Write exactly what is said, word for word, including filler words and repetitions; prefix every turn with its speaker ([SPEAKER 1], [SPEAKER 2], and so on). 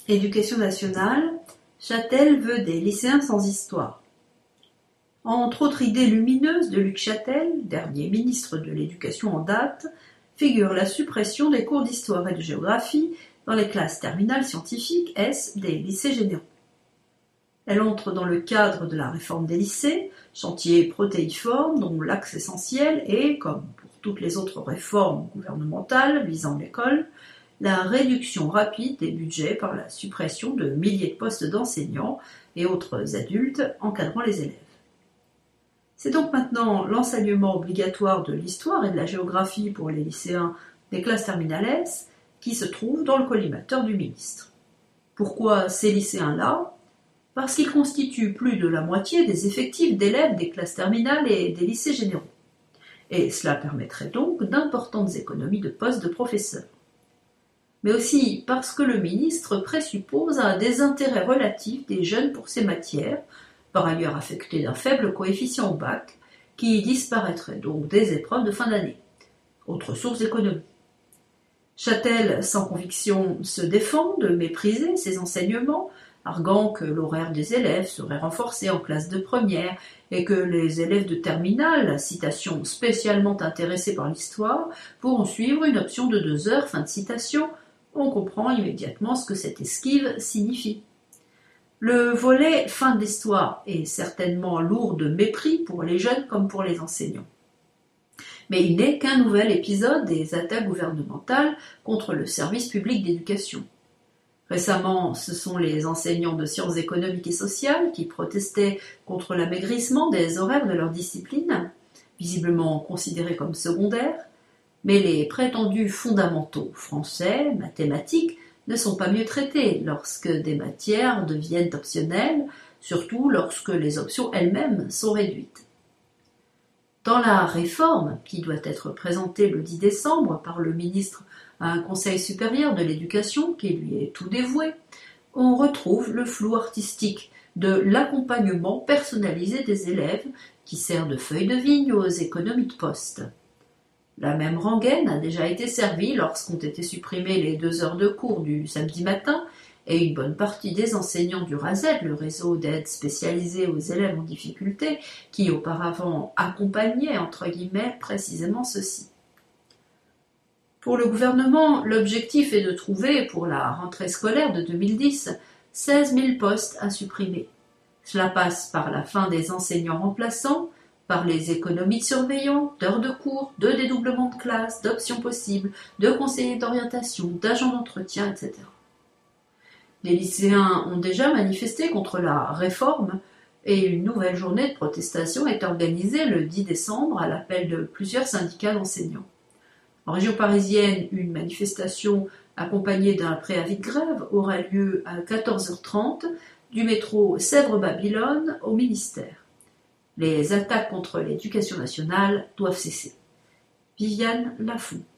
[SPEAKER 1] Éducation nationale, Chatel veut des lycéens sans histoire. Entre autres idées lumineuses de Luc Chatel, dernier ministre de l'Éducation en date, figure la suppression des cours d'histoire et de géographie dans les classes terminales scientifiques S des lycées généraux. Elle entre dans le cadre de la réforme des lycées, chantier protéiforme dont l'axe essentiel est, comme pour toutes les autres réformes gouvernementales visant l'école, la réduction rapide des budgets par la suppression de milliers de postes d'enseignants et autres adultes encadrant les élèves. C'est donc maintenant l'enseignement obligatoire de l'histoire et de la géographie pour les lycéens des classes terminales S qui se trouve dans le collimateur du ministre. Pourquoi ces lycéens-là ? Parce qu'ils constituent plus de la moitié des effectifs d'élèves des classes terminales et des lycées généraux. Et cela permettrait donc d'importantes économies de postes de professeurs. Mais aussi parce que le ministre présuppose un désintérêt relatif des jeunes pour ces matières, par ailleurs affectées d'un faible coefficient au bac, qui disparaîtrait donc des épreuves de fin d'année. Autre source d'économie. Chatel, sans conviction, se défend de mépriser ces enseignements, arguant que l'horaire des élèves serait renforcé en classe de première et que les élèves de terminale, citation spécialement intéressés par l'histoire, pourront suivre une option de deux heures, fin de citation. On comprend immédiatement ce que cette esquive signifie. Le volet fin de l'histoire est certainement lourd de mépris pour les jeunes comme pour les enseignants. Mais il n'est qu'un nouvel épisode des attaques gouvernementales contre le service public d'éducation. Récemment, ce sont les enseignants de sciences économiques et sociales qui protestaient contre l'amaigrissement des horaires de leur discipline, visiblement considérés comme secondaires, mais les prétendus fondamentaux français, mathématiques, ne sont pas mieux traités lorsque des matières deviennent optionnelles, surtout lorsque les options elles-mêmes sont réduites. Dans la réforme, qui doit être présentée le dix décembre par le ministre à un conseil supérieur de l'éducation qui lui est tout dévoué, on retrouve le flou artistique de l'accompagnement personnalisé des élèves qui sert de feuille de vigne aux économies de poste. La même rengaine a déjà été servie lorsqu'ont été supprimées les deux heures de cours du samedi matin et une bonne partie des enseignants du RASED, le réseau d'aide spécialisée aux élèves en difficulté, qui auparavant accompagnait entre guillemets précisément ceci. Pour le gouvernement, l'objectif est de trouver, pour la rentrée scolaire de deux mille dix, seize mille postes à supprimer. Cela passe par la fin des enseignants remplaçants, par les économies de surveillants, d'heures de cours, de dédoublements de classes, d'options possibles, de conseillers d'orientation, d'agents d'entretien, et cetera. Les lycéens ont déjà manifesté contre la réforme et une nouvelle journée de protestation est organisée le dix décembre à l'appel de plusieurs syndicats d'enseignants. En région parisienne, une manifestation accompagnée d'un préavis de grève aura lieu à quatorze heures trente du métro Sèvres-Babylone au ministère. Les attaques contre l'éducation nationale doivent cesser. Viviane Lafont.